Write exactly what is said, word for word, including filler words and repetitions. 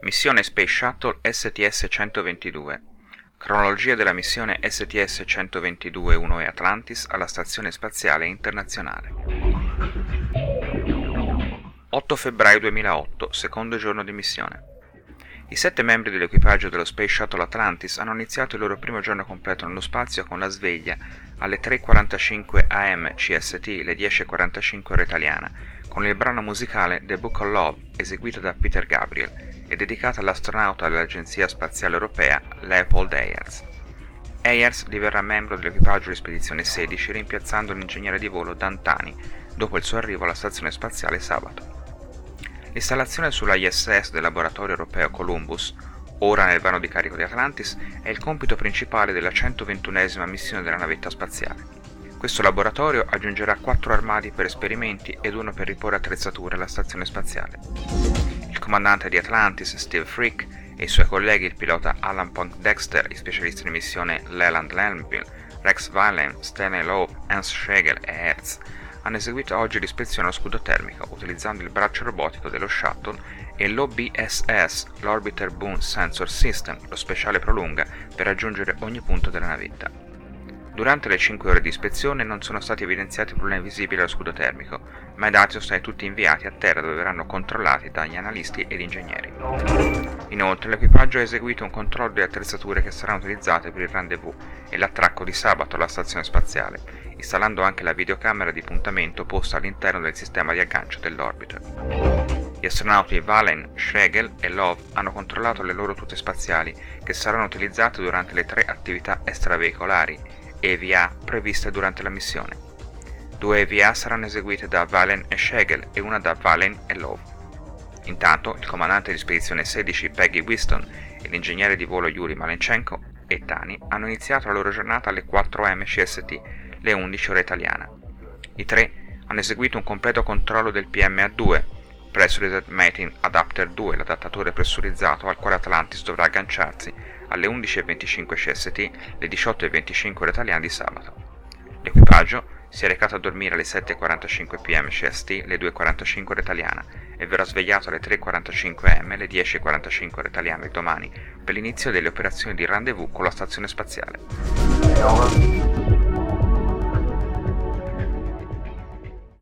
Missione Space Shuttle S T S centoventidue. Cronologia della missione S T S centoventidue uno E Atlantis alla Stazione Spaziale Internazionale. otto febbraio duemilaotto, secondo giorno di missione. I sette membri dell'equipaggio dello Space Shuttle Atlantis hanno iniziato il loro primo giorno completo nello spazio con la sveglia alle tre e quarantacinque A M C S T, le dieci e quarantacinque ora italiana, con il brano musicale The Book of Love, eseguito da Peter Gabriel e dedicata all'astronauta dell'Agenzia Spaziale Europea Leopold Ayers. Ayers diverrà membro dell'equipaggio di Spedizione sedici, rimpiazzando l'ingegnere di volo Dan Tani dopo il suo arrivo alla stazione spaziale sabato. L'installazione sulla I S S del laboratorio europeo Columbus, ora nel vano di carico di Atlantis, è il compito principale della centoventunesima missione della navetta spaziale. Questo laboratorio aggiungerà quattro armadi per esperimenti ed uno per riporre attrezzature alla stazione spaziale. Il comandante di Atlantis, Steve Frick, e i suoi colleghi, il pilota Alan Poindexter, i specialisti di missione Leland Lanville, Rex Vallen, Stanley Lowe, Hans Schlegel e Hertz, hanno eseguito oggi l'ispezione allo scudo termico utilizzando il braccio robotico dello shuttle e l'O B S S, l'Orbiter Boom Sensor System, lo speciale prolunga per raggiungere ogni punto della navetta. Durante le cinque ore di ispezione non sono stati evidenziati problemi visibili allo scudo termico, ma i dati sono stati tutti inviati a terra dove verranno controllati dagli analisti ed ingegneri. Inoltre l'equipaggio ha eseguito un controllo delle attrezzature che saranno utilizzate per il rendezvous e l'attracco di sabato alla stazione spaziale, installando anche la videocamera di puntamento posta all'interno del sistema di aggancio dell'orbiter. Gli astronauti Vallen, Schlegel e Love hanno controllato le loro tute spaziali che saranno utilizzate durante le tre attività extraveicolari E V A previste durante la missione. Due E V A saranno eseguite da Vallen e Schlegel e una da Vallen e Love. Intanto il comandante di Spedizione sedici Peggy Whiston e l'ingegnere di volo Yuri Malenchenko e Tani hanno iniziato la loro giornata alle quattro A M C S T, le undici ora italiana. I tre hanno eseguito un completo controllo del P M A due, Pressurized Mating Adapter due, l'adattatore pressurizzato al quale Atlantis dovrà agganciarsi alle undici e venticinque C S T, le diciotto e venticinque ore italiane di sabato. L'equipaggio si è recato a dormire alle sette e quarantacinque P M C S T, le due e quarantacinque ora italiana, e verrà svegliato alle tre e quarantacinque A M, le dieci e quarantacinque ore italiane di domani, per l'inizio delle operazioni di rendezvous con la stazione spaziale.